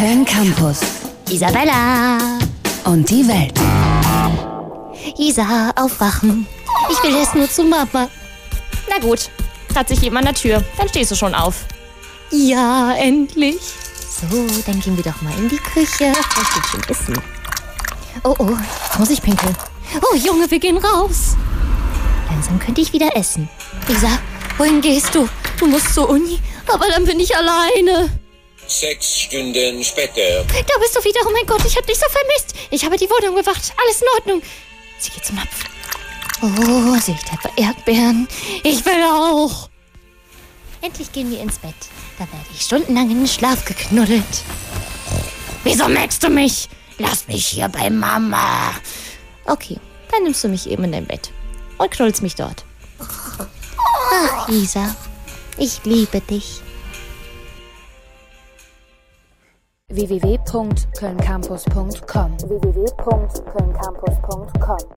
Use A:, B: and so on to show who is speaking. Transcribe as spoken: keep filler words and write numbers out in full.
A: Köln Campus.
B: Isabella.
A: Und die Welt.
B: Isa, aufwachen. Ich will jetzt nur zu Mama.
C: Na gut, hat sich jemand an der Tür. Dann stehst du schon auf.
B: Ja, endlich. So, dann gehen wir doch mal in die Küche. Da steht schon Essen. Oh, oh, jetzt muss ich pinkeln. Oh, Junge, wir gehen raus. Langsam könnte ich wieder essen. Isa, wohin gehst du? Du musst zur Uni, aber dann bin ich alleine.
D: Sechs Stunden später.
B: Da bist du wieder. Oh mein Gott, ich hab dich so vermisst. Ich habe die Wohnung bewacht. Alles in Ordnung. Sie geht zum Napf. Oh, sehe ich da Erdbeeren. Ich will auch. Endlich gehen wir ins Bett. Da werde ich stundenlang in den Schlaf geknuddelt. Wieso merkst du mich? Lass mich hier bei Mama. Okay, dann nimmst du mich eben in dein Bett und knuddelst mich dort. Ach, Isa, ich liebe dich.
A: w w w punkt köln campus punkt com w w w punkt köln campus punkt com